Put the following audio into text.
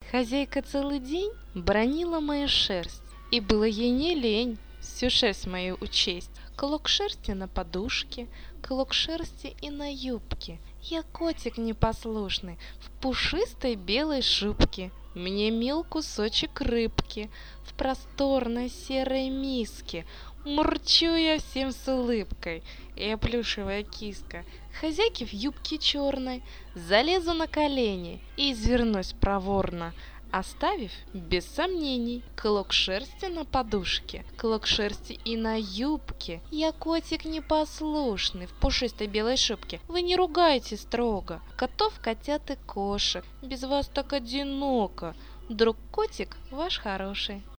Хозяйка целый день бронила мою шерсть, и было ей не лень всю шерсть мою учесть. Клок шерсти на подушке, клок шерсти и на юбке. Я котик непослушный в пушистой белой шубке. Мне мил кусочек рыбки в просторной серой миске. Мурчу я всем с улыбкой, я плюшевая киска. Хозяйки в юбке черной залезу на колени и извернусь проворно, оставив без сомнений клок шерсти на подушке, клок шерсти и на юбке. Я котик непослушный в пушистой белой шубке. Вы не ругайте строго котов, котят и кошек. Без вас так одиноко. Друг котик ваш хороший.